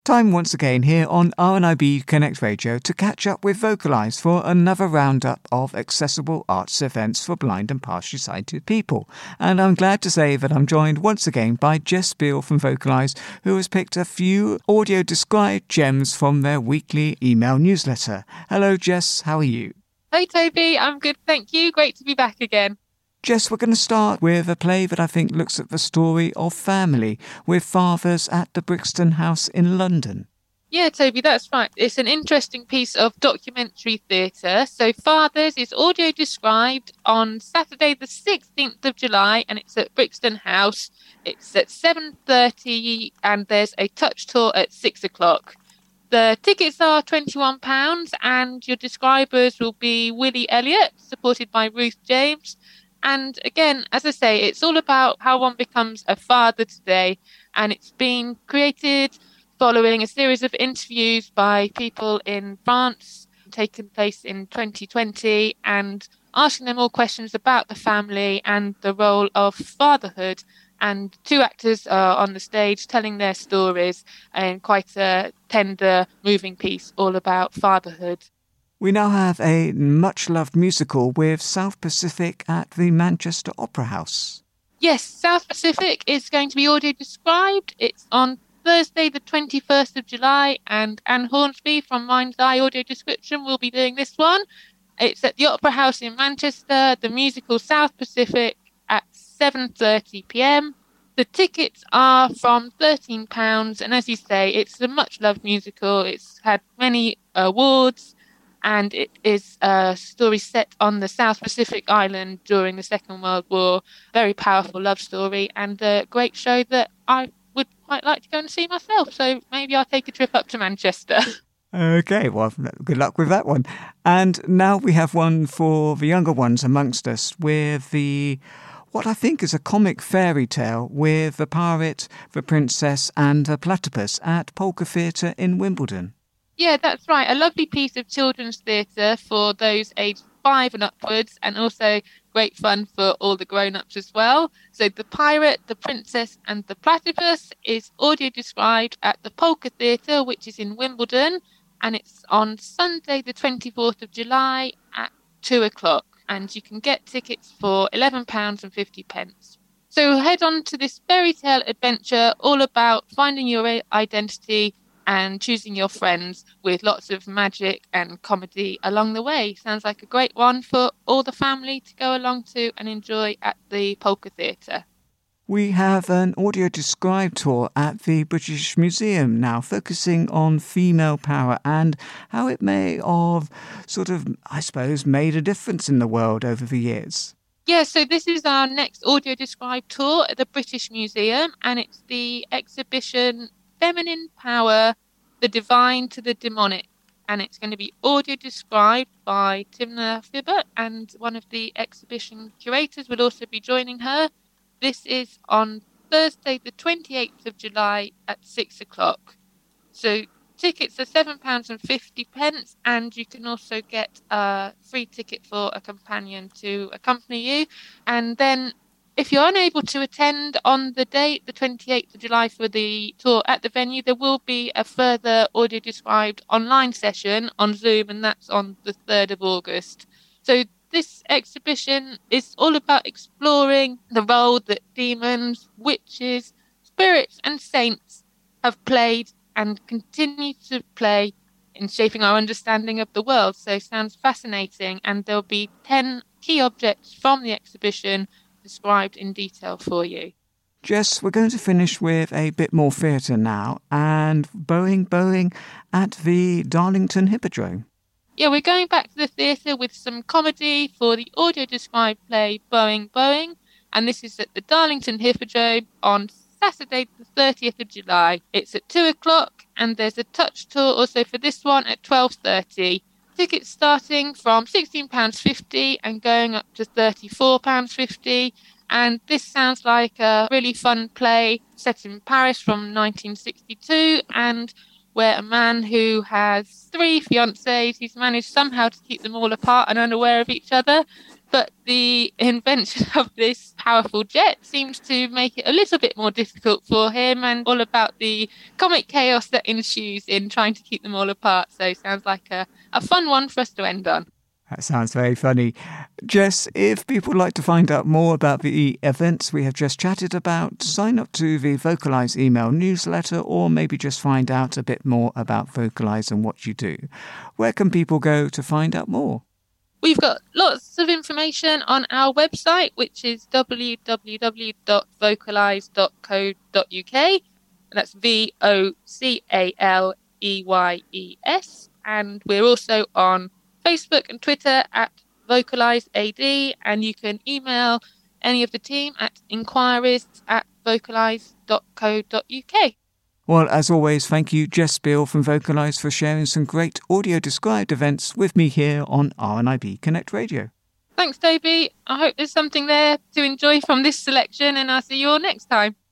Time once again here on RNIB Connect Radio to catch up with Vocalise for another roundup of accessible arts events for blind and partially sighted people. And I'm glad to say that I'm joined once again by Jess Beale from Vocalise, who has picked a few audio-described gems from their weekly email newsletter. Hello Jess, how are you? Hey Toby, I'm good, thank you. Great to be back again. Jess, we're going to start with a play that I think looks at the story of family with fathers at the Brixton House in London. Yeah, Toby, that's right. It's an interesting piece of documentary theatre. So Fathers is audio described on Saturday the 16th of July and it's at Brixton House. It's at 7:30 and there's a touch tour at 6 o'clock. The tickets are £21 and your describers will be Willie Elliott, supported by Ruth James. And again, as I say, it's all about how one becomes a father today. And it's been created following a series of interviews by people in France, taken place in 2020, and asking them all questions about the family and the role of fatherhood. And two actors are on the stage telling their stories in quite a tender, moving piece all about fatherhood. We now have a much-loved musical with South Pacific at the Manchester Opera House. Yes, South Pacific is going to be audio described. It's on Thursday the 21st of July and Anne Hornsby from Mind's Eye Audio Description will be doing this one. It's at the Opera House in Manchester, the musical South Pacific at 7:30pm. The tickets are from £13 and as you say, it's a much-loved musical. It's had many awards. And it is a story set on the South Pacific Island during the Second World War. Very powerful love story and a great show that I would quite like to go and see myself. So maybe I'll take a trip up to Manchester. Okay, well, good luck with that one. And now we have one for the younger ones amongst us with what I think is a comic fairy tale with the pirate, the princess and the platypus at Polka Theatre in Wimbledon. Yeah, that's right. A lovely piece of children's theatre for those aged 5 and upwards, and also great fun for all the grown-ups as well. So The Pirate, the Princess and the Platypus is audio described at the Polka Theatre, which is in Wimbledon, and it's on Sunday the 24th of July at 2 o'clock. And you can get tickets for £11.50. So head on to this fairy tale adventure all about finding your identity and choosing your friends with lots of magic and comedy along the way. Sounds like a great one for all the family to go along to and enjoy at the Polka Theatre. We have an audio described tour at the British Museum now, focusing on female power and how it may have made a difference in the world over the years. Yeah, so this is our next audio described tour at the British Museum, and it's the exhibition Feminine Power, the Divine to the Demonic. And it's going to be audio described by Timna Fibbert, and one of the exhibition curators will also be joining her. This is on Thursday, the 28th of July at 6 o'clock. So tickets are £7.50, and you can also get a free ticket for a companion to accompany you. And then if you're unable to attend on the date, the 28th of July, for the tour at the venue, there will be a further audio-described online session on Zoom, and that's on the 3rd of August. So this exhibition is all about exploring the role that demons, witches, spirits and saints have played and continue to play in shaping our understanding of the world. So it sounds fascinating, and there'll be 10 key objects from the exhibition described in detail for you. Jess, we're going to finish with a bit more theatre now, and Boeing at the Darlington Hippodrome. Yeah, we're going back to the theatre with some comedy for the audio-described play Boeing, and this is at the Darlington Hippodrome on Saturday the 30th of July. It's at 2 o'clock, and there's a touch tour also for this one at 12:30. Tickets starting from £16.50 and going up to £34.50. And this sounds like a really fun play set in Paris from 1962, and where a man who has 3 fiancées, he's managed somehow to keep them all apart and unaware of each other. But the invention of this powerful jet seems to make it a little bit more difficult for him, and all about the comic chaos that ensues in trying to keep them all apart. So sounds like a fun one for us to end on. That sounds very funny. Jess, if people would like to find out more about the events we have just chatted about, sign up to the Vocalise email newsletter, or maybe just find out a bit more about Vocalise and what you do, where can people go to find out more? We've got lots of information on our website, which is www.vocalise.co.uk. That's VOCALEYES. And we're also on Facebook and Twitter at VocalizeAD. And you can email any of the team at inquiries@vocalise.co.uk. Well, as always, thank you, Jess Beale from Vocalise, for sharing some great audio-described events with me here on RNIB Connect Radio. Thanks, Toby. I hope there's something there to enjoy from this selection, and I'll see you all next time.